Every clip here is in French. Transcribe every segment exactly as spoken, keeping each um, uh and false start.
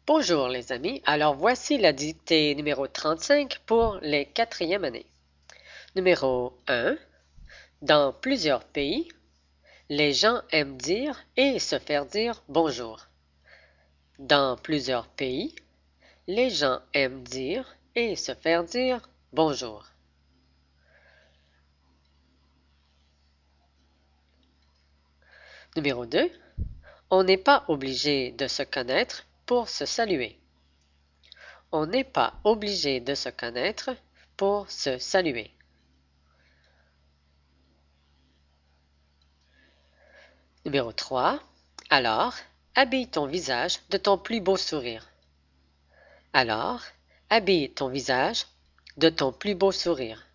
Bonjour les amis, alors voici la dictée numéro trente-cinq pour les quatrièmes années. Numéro un. Dans plusieurs pays, les gens aiment dire et se faire dire bonjour. Dans plusieurs pays, les gens aiment dire et se faire dire bonjour. Numéro deux. On n'est pas obligé de se connaître pour se saluer. On n'est pas obligé de se connaître pour se saluer. Numéro trois. Alors, habille ton visage de ton plus beau sourire. Alors, habille ton visage de ton plus beau sourire.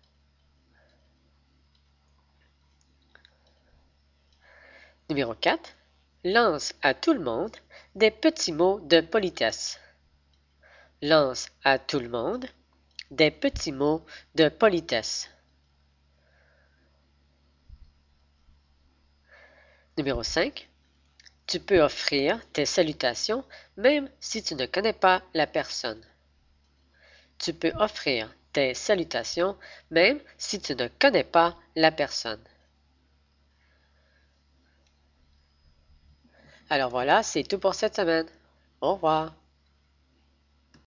Numéro quatre. Lance à tout le monde des petits mots de politesse. Lance à tout le monde des petits mots de politesse. Numéro cinq. Tu peux offrir tes salutations même si tu ne connais pas la personne. Tu peux offrir tes salutations même si tu ne connais pas la personne. Alors voilà, c'est tout pour cette semaine. Au revoir.